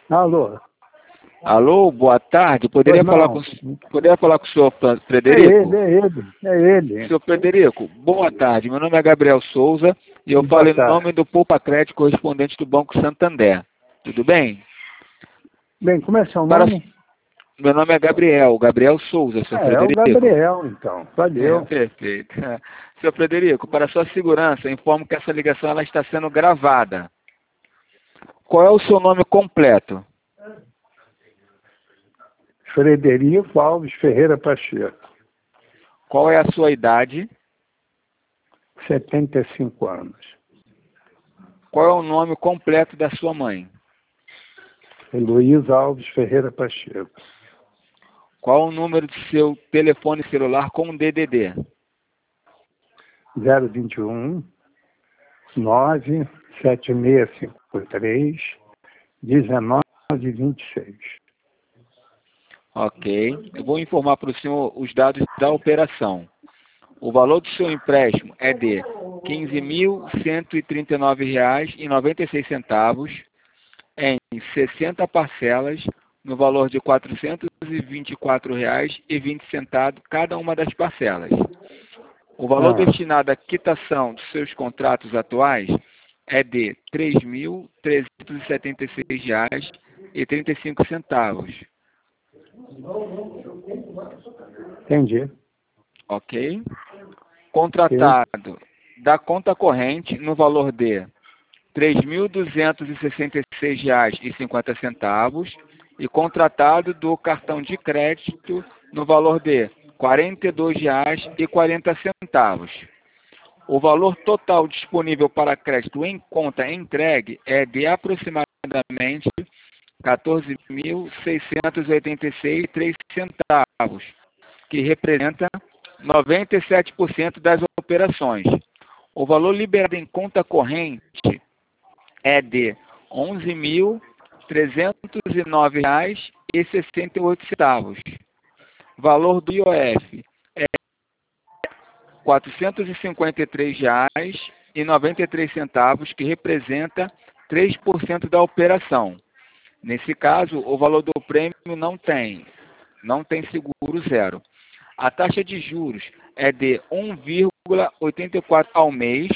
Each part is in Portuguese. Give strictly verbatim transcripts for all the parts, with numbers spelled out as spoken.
Alô? Alô, boa tarde. Poderia Pois falar não. com, poderia falar com o senhor Fra- É Frederico? ele, é ele, é ele. Senhor Frederico, boa tarde. Meu nome é Gabriel Souza e eu Boa falo em tarde. nome do Poupa Crédito correspondente do Banco Santander. Tudo bem? Bem, como é seu Para... nome? Meu nome é Gabriel, Gabriel Souza, senhor É, é o Frederico. Gabriel, então. É, Valeu. perfeito. Senhor Frederico, para sua segurança, informo que essa ligação ela está sendo gravada. Qual é o seu nome completo? Frederico Alves Ferreira Pacheco, Qual é a sua idade? setenta e cinco anos. Qual é o nome completo da sua mãe? Heloísa Alves Ferreira Pacheco. Qual o número do seu telefone celular com D D D? zero vinte e um, nove sete seis cinco três, dezenove vinte e seis. Ok. Eu vou informar para o senhor os dados da operação. O valor do seu empréstimo é de quinze mil cento e trinta e nove reais e noventa e seis centavos em sessenta parcelas no valor de quatrocentos e vinte e quatro reais e vinte centavos cada uma das parcelas. O valor Ah, destinado à quitação dos seus contratos atuais é de três mil trezentos e setenta e seis reais e trinta e cinco centavos. entendi. Ok? Ok. Contratado da conta corrente no valor de três mil duzentos e sessenta e seis reais e cinquenta centavos e contratado do cartão de crédito no valor de quarenta e dois reais e quarenta centavos. O valor total disponível para crédito em conta entregue é de aproximadamente quatorze mil seiscentos e oitenta e seis reais e três centavos, que representa noventa e sete por cento das operações. O valor liberado em conta corrente é de onze mil trezentos e nove reais e sessenta e oito centavos. Valor do I O F é quatrocentos e cinquenta e três reais e noventa e três centavos, que representa três por cento da operação. Nesse caso, o valor do prêmio não tem, não tem seguro zero. A taxa de juros é de um vírgula oitenta e quatro ao mês.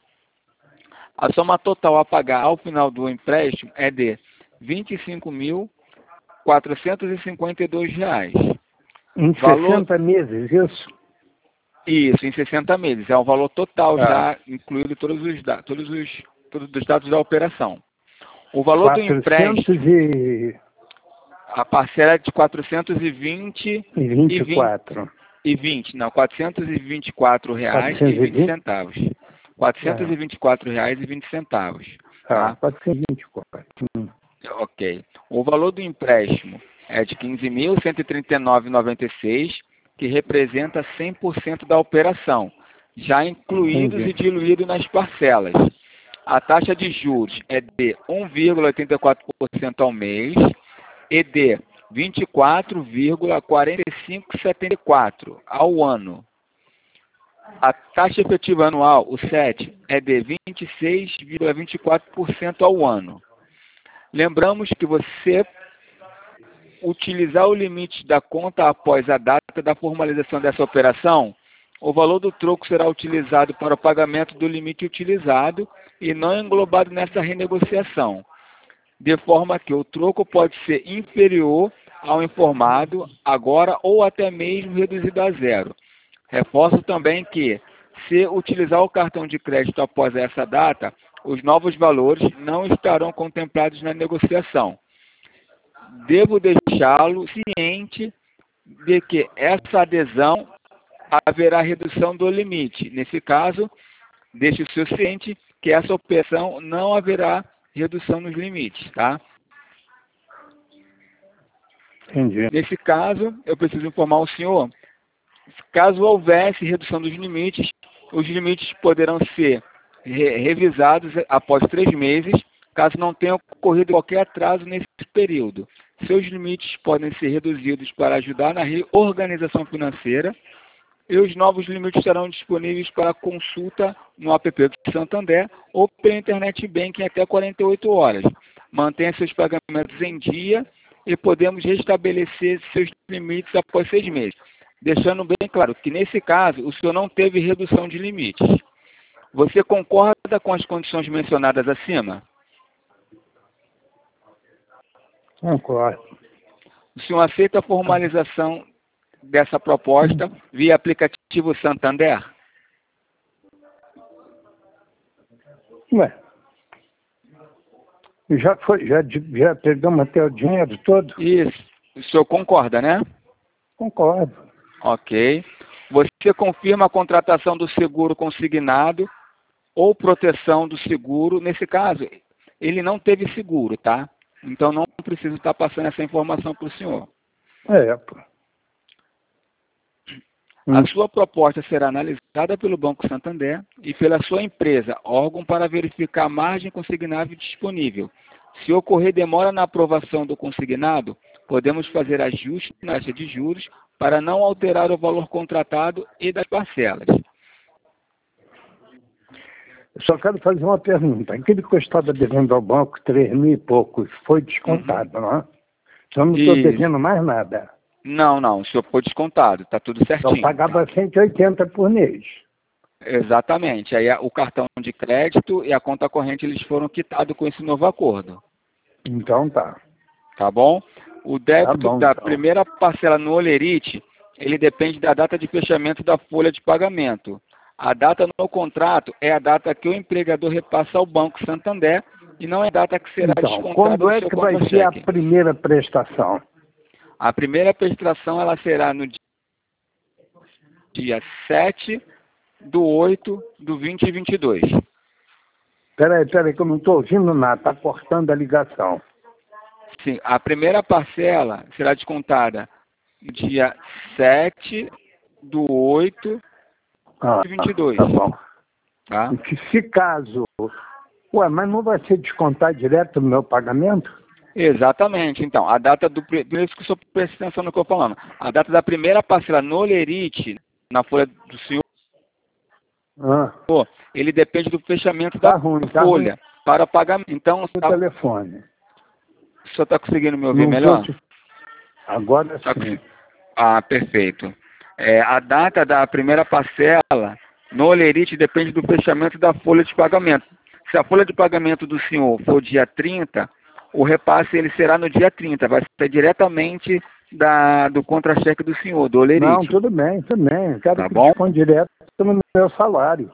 A soma total a pagar ao final do empréstimo é de vinte e cinco mil quatrocentos e cinquenta e dois reais. Em Valor, sessenta meses, isso? isso, em sessenta meses. É o valor total Ah, já, incluído todos os, da- todos os, todos os dados da operação. O valor do quatrocentos empréstimo, e a parcela é de quatrocentos e vinte vinte e e vinte quatro. e vinte, não, quatrocentos e vinte e quatro reais e quatrocentos e vinte vinte? centavos. quatrocentos e vinte e quatro reais e vinte centavos, Ah, tá? quatrocentos e vinte e quatro. Hum. Ok. O valor do empréstimo é de quinze mil cento e trinta e nove reais e noventa e seis centavos, que representa cem por cento da operação, já incluídos Entendi. e diluído nas parcelas. A taxa de juros é de um vírgula oitenta e quatro por cento ao mês e de vinte e quatro vírgula quarenta e cinco por cento setenta e quatro ao ano. A taxa efetiva anual, o S E T, é de vinte e seis vírgula vinte e quatro por cento ao ano. Lembramos que você utilizar o limite da conta após a data da formalização dessa operação, o valor do troco será utilizado para o pagamento do limite utilizado e não englobado nessa renegociação, de forma que o troco pode ser inferior ao informado agora ou até mesmo reduzido a zero. Reforço também que, se utilizar o cartão de crédito após essa data, os novos valores não estarão contemplados na negociação. Devo deixá-lo ciente de que essa adesão haverá redução do limite. Nesse caso, deixe o seu ciente que essa operação não haverá redução nos limites, tá? Entendi. Nesse caso, eu preciso informar o senhor, caso houvesse redução dos limites, os limites poderão ser re revisados após três meses, caso não tenha ocorrido qualquer atraso nesse período. Seus limites podem ser reduzidos para ajudar na reorganização financeira e os novos limites estarão disponíveis para consulta no app do Santander ou pela internet banking até quarenta e oito horas. Mantenha seus pagamentos em dia e podemos restabelecer seus limites após seis meses. Deixando bem claro que, nesse caso, o senhor não teve redução de limites. Você concorda com as condições mencionadas acima? Concordo. O senhor aceita a formalização dessa proposta via aplicativo Santander? Ué, já, foi, já, já pegamos até o dinheiro todo? Isso. O senhor concorda, né? Concordo. Ok. Você confirma a contratação do seguro consignado ou proteção do seguro? Nesse caso, ele não teve seguro, tá? Então não preciso estar passando essa informação para o senhor. É, pô. A sua proposta será analisada pelo Banco Santander e pela sua empresa, órgão para verificar a margem consignável disponível. Se ocorrer demora na aprovação do consignado, podemos fazer ajustes na taxa de juros para não alterar o valor contratado e das parcelas. Eu só quero fazer uma pergunta. Aquele que eu estava devendo ao banco, três mil e poucos, foi descontado, uhum. Não é? Então eu não estou devendo mais nada. Não, não, o senhor foi descontado, está tudo certinho. Eu pagava cento e oitenta por mês. Exatamente, aí o cartão de crédito e a conta corrente eles foram quitados com esse novo acordo. Então tá. Tá bom? O débito tá bom, da então. primeira parcela no Olerite, ele depende da data de fechamento da folha de pagamento. A data no contrato é a data que o empregador repassa ao Banco Santander e não é a data que será então, descontada quando do é seu que vai ser contra-cheque. a primeira prestação? A primeira prestação ela será no dia sete do oito do vinte e vinte e dois. Peraí, peraí, que eu não estou ouvindo nada, está cortando a ligação. Sim, a primeira parcela será descontada no dia sete do oito Ah, de vinte e dois. tá bom. Tá? E que se caso... Ué, mas não vai ser descontado direto no meu pagamento? Exatamente. Então, a data do... Por isso que o senhor presta atenção no que eu estou falando. A data da primeira parcela no Olerite, na folha do senhor, Ah, ele depende do fechamento tá da ruim, tá folha ruim. para pagamento. Então, O tá... telefone. o senhor está conseguindo me ouvir Não melhor? tô te- Agora Tá sim. cons- Ah, perfeito. É, a data da primeira parcela no Olerite depende do fechamento da folha de pagamento. Se a folha de pagamento do senhor for dia trinta, o repasse ele será no dia trinta, vai ser diretamente da, do contra-cheque do senhor, do Olerite. Não, tudo bem, tudo bem. Eu quero Tá que bom? desconte direto no meu salário.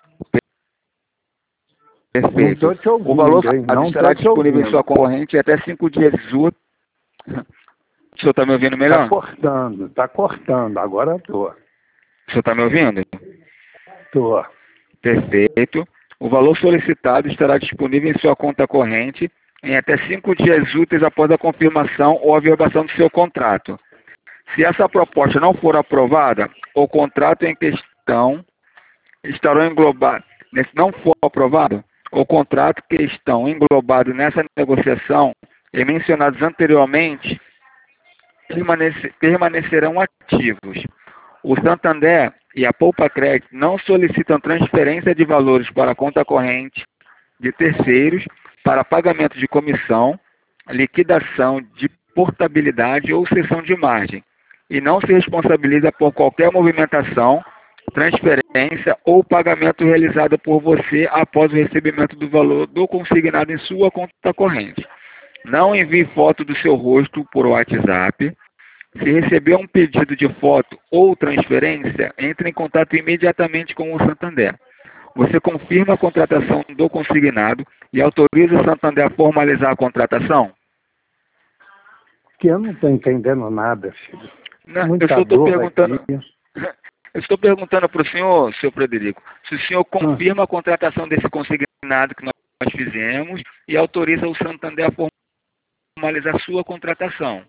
Perfeito. Não estou te ouvindo, O valor hein? Não estará estou te disponível em ouvindo. sua corrente até cinco dias úteis. O senhor está me ouvindo Está melhor? cortando, está cortando. Agora estou. O senhor está me ouvindo? Estou. Perfeito. O valor solicitado estará disponível em sua conta corrente em até cinco dias úteis após a confirmação ou averbação do seu contrato. Se essa proposta não for aprovada, o contrato em questão estará englobado. Se não for aprovado, o contrato que estão englobados nessa negociação e mencionados anteriormente permanece, permanecerão ativos. O Santander e a Poupa Crédito não solicitam transferência de valores para a conta corrente de terceiros para pagamento de comissão, liquidação de portabilidade ou cessão de margem e não se responsabiliza por qualquer movimentação, transferência ou pagamento realizado por você após o recebimento do valor do consignado em sua conta corrente. Não envie foto do seu rosto por WhatsApp. Se receber um pedido de foto ou transferência, entre em contato imediatamente com o Santander. Você confirma a contratação do consignado e autoriza o Santander a formalizar a contratação? Que eu não estou entendendo nada, filho. Não, Muita eu só estou dor perguntando. aqui. Eu estou perguntando para o senhor, senhor Frederico, se o senhor confirma a contratação desse consignado que nós fizemos e autoriza o Santander a formalizar a sua contratação.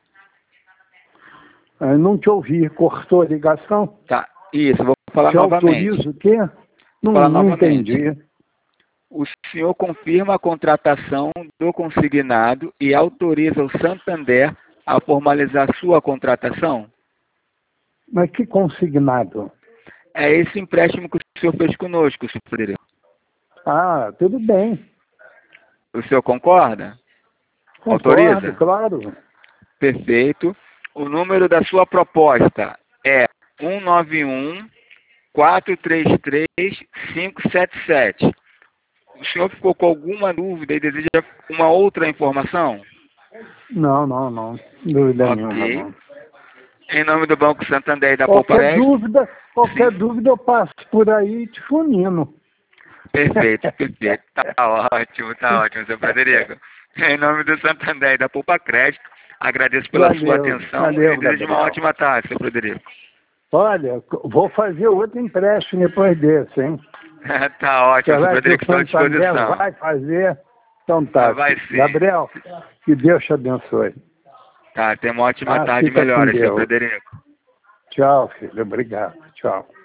Eu não te ouvi, cortou a ligação? Tá, isso, vou falar Te novamente. autoriza o quê? Não, falar não novamente. entendi. O senhor confirma a contratação do consignado e autoriza o Santander a formalizar sua contratação? Mas que consignado? é esse empréstimo que o senhor fez conosco, senhor Frederico. Ah, tudo bem. O senhor concorda? Concordo, Autoriza? claro. Perfeito. O número da sua proposta é um nove um, quatro três três, cinco sete sete. O senhor ficou com alguma dúvida e deseja uma outra informação? Não, não, não. Dúvida Ok. nenhuma, não. Em nome do Banco Santander e da Qualquer Pouparest. dúvida, qualquer Sim. dúvida eu passo por aí te funindo. Perfeito, perfeito. Tá ótimo, tá ótimo, seu Frederico. Em nome do Santander e da Poupa Crédito, agradeço pela Valeu, sua atenção valeu, e desejo uma Gabriel. ótima tarde, seu Frederico. Olha, vou fazer outro empréstimo depois desse, hein? Tá ótimo, seu Será que Frederico, o estou à Santander disposição. vai fazer? Então tá. Ah, vai sim. Gabriel, que Deus te abençoe. Tá, tenha uma ótima Ah, tarde e fica com melhoras, seu Deus. Frederico. Tchau, filho. Obrigado. Tchau.